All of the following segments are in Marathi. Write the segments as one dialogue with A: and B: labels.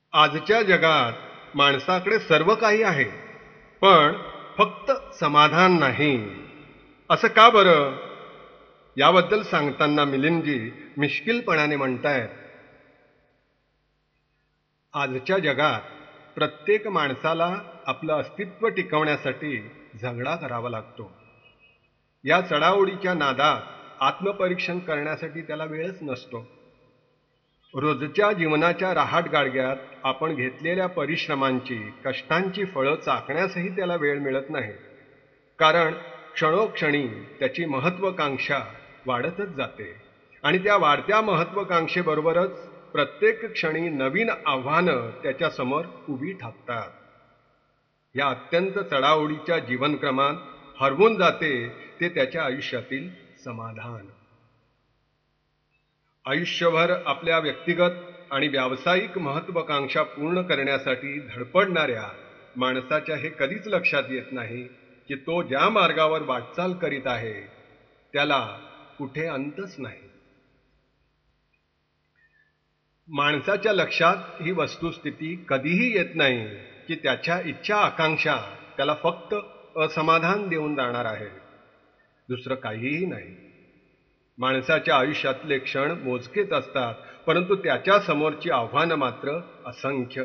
A: आजच्या जगात माणसाकडे सर्व काही आहे, पण फक्त समाधान नाही. असं का बरं? याबद्दल सांगताना मिलिंदजी मिश्किलपणाने म्हणतायत, आजच्या जगात प्रत्येक माणसाला आपलं अस्तित्व टिकवण्यासाठी झगडा करावा लागतो. या चढाओढीच्या नादात आत्मपरीक्षण करण्यासाठी त्याला वेळच नसतो. रोजच्या जीवनाच्या रहाटगाडग्यात आपण घेतलेल्या परिश्रमांची, कष्टांची फळं चाखण्यासही त्याला वेळ मिळत नाही. कारण क्षणोक्षणी त्याची महत्त्वाकांक्षा वाढतच जाते आणि त्या वाढत्या महत्त्वाकांक्षेबरोबरच प्रत्येक क्षणी नवीन आव्हानं त्याच्यासमोर उभी ठाकतात. या अत्यंत चढाओढीच्या जीवनक्रमात हरवून जाते ते त्याच्या आयुष्यातील समाधान. आयुष्यभर आपल्या व्यक्तिगत आणि व्यावसायिक महत्त्वाकांक्षा पूर्ण करण्यासाठी धडपडणाऱ्या माणसाच्या हे कधीच लक्षात येत नाही की तो ज्या मार्गावर वाटचाल करीत आहे त्याला कुठे अंतच नाही. माणसाच्या लक्षात ही वस्तुस्थिती कधीही येत नाही की त्याच्या इच्छा आकांक्षा त्याला फक्त असमाधान देऊन जाणार आहे, दुसरं काहीही नाही. माणसाच्या आयुष्यातले क्षण मोजकेच असतात, परंतु त्याच्या समोरची आव्हानं मात्र असंख्य.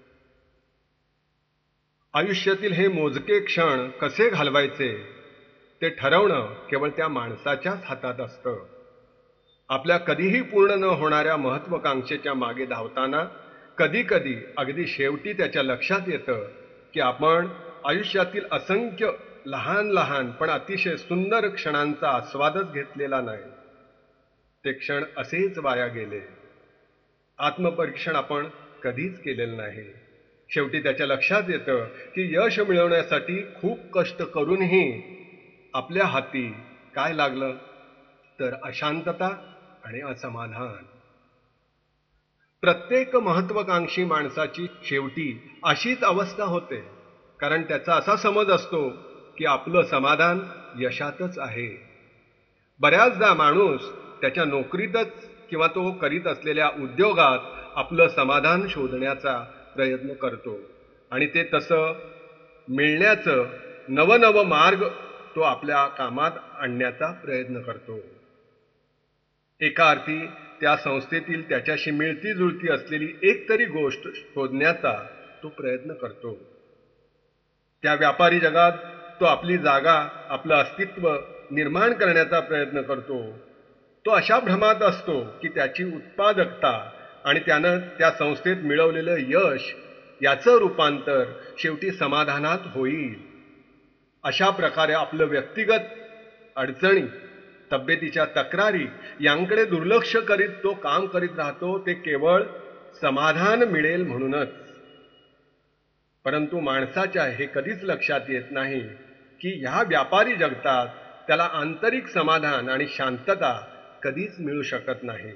A: आयुष्यातील हे मोजके क्षण कसे घालवायचे ते ठरवणं केवळ त्या माणसाच्याच हातात असतं. आपल्या कधीही पूर्ण न होणाऱ्या महत्त्वाकांक्षेच्या मागे धावताना कधी कधी अगदी शेवटी त्याच्या लक्षात येतं की आपण आयुष्यातील असंख्य लहान लहान पण अतिशय सुंदर क्षणांचा आस्वादच घेतलेला नाही. ते क्षण असेच वाया गेले. आत्मपरीक्षण आपण कधीच केलेलं नाही. शेवटी त्याच्या लक्षात येतं की यश मिळवण्यासाठी खूप कष्ट करूनही आपल्या हाती काय लागलं तर अशांतता आणि असमाधान. प्रत्येक महत्त्वाकांक्षी माणसाची शेवटी अशीच अवस्था होते, कारण त्याचा असा समज असतो की आपलं समाधान यशातच आहे. बऱ्याचदा माणूस त्याच्या नोकरीतच किंवा तो करीत असलेल्या उद्योगात आपलं समाधान शोधण्याचा प्रयत्न करतो आणि ते तसं मिळण्याचं नवनवं मार्ग तो आपल्या कामात आणण्याचा प्रयत्न करतो. एका अर्थी त्या संस्थेतील त्याच्याशी मिळती जुळती असलेली एक तरी गोष्ट शोधण्याचा तो प्रयत्न करतो. त्या व्यापारी जगात तो आपली जागा, आपलं अस्तित्व निर्माण करण्याचा प्रयत्न करतो. तो अशा भ्रमात असतो की त्याची उत्पादकता आणि त्यानं त्या संस्थेत मिळवलेलं यश याचं रूपांतर शेवटी समाधानात होईल. अशा प्रकारे आपलं व्यक्तिगत अडचणी, तब्येतीच्या तक्रारी यांकडे दुर्लक्ष करीत तो काम करीत राहतो, ते केवळ समाधान मिळेल म्हणूनच. परंतु माणसाच्या हे कधीच लक्षात येत नाही की ह्या व्यापारी जगतात त्याला आंतरिक समाधान आणि शांतता कधीच मिळू शकत नाही.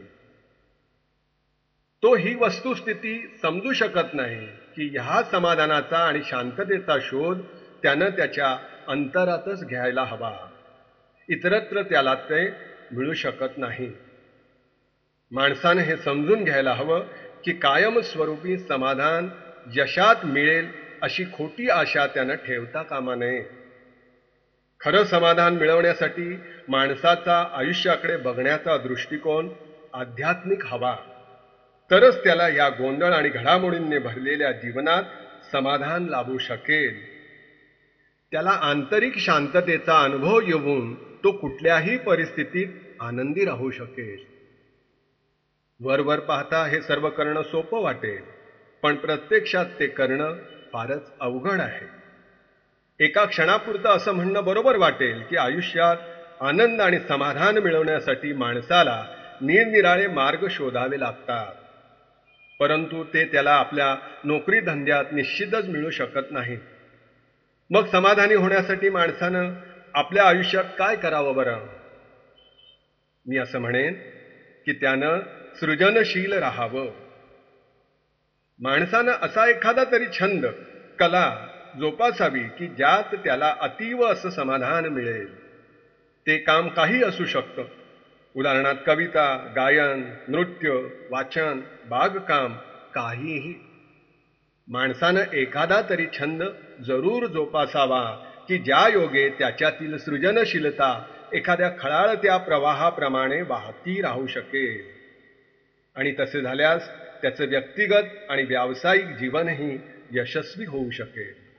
A: तो ही वस्तुस्थिती समजू शकत नाही की ह्या समाधानाचा आणि शांततेचा शोध त्यानं त्याच्या अंतरातच घ्यायला हवा. इतरत्र त्याला ते मिळू शकत नाही. माणसानं हे समजून घ्यायला हवं की कायमस्वरूपी समाधान यशात मिळेल अशी खोटी आशा त्यानं ठेवता कामा नये. खरं समाधान मिळवण्यासाठी माणसाचा आयुष्याकडे बघण्याचा दृष्टिकोन आध्यात्मिक हवा. तरच त्याला या गोंधळ आणि घडामोडींनी भरलेल्या जीवनात समाधान लाभू शकेल. त्याला आंतरिक शांततेचा अनुभव येऊन तो कुठल्याही परिस्थितीत आनंदी राहू शकेल. वरवर पाहता हे सर्व करणं सोपं वाटेल, पण प्रत्यक्षात ते करणं फारच अवघड आहे. एका क्षणापुरतं असं म्हणणं बरोबर वाटेल की आयुष्यात आनंद आणि समाधान मिळवण्यासाठी माणसाला निरनिराळे मार्ग शोधावे लागतात, परंतु ते त्याला आपल्या नोकरी धंद्यात निश्चितच मिळू शकत नाही. मग समाधानी होण्यासाठी माणसानं आपल्या आयुष्यात काय करावं बरं? मी असं म्हणेन की त्यानं सृजनशील राहावं. माणसानं असा एखादा तरी छंद, कला जोपासावी की ज्यात त्याला अतीव असं समाधान मिळेल. ते काम काही असू शकतं. उदाहरणार्थ कविता, गायन, नृत्य, वाचन, बागकाम, काहीही. माणसानं एखादा तरी छंद जरूर जोपासावा की ज्या योगे त्याच्यातील सृजनशीलता एखाद्या खळाळत्या प्रवाहाप्रमाणे वाहती राहू शकेल आणि तसे झाल्यास त्याचं व्यक्तिगत आणि व्यावसायिक जीवनही यशस्वी होऊ शकेल.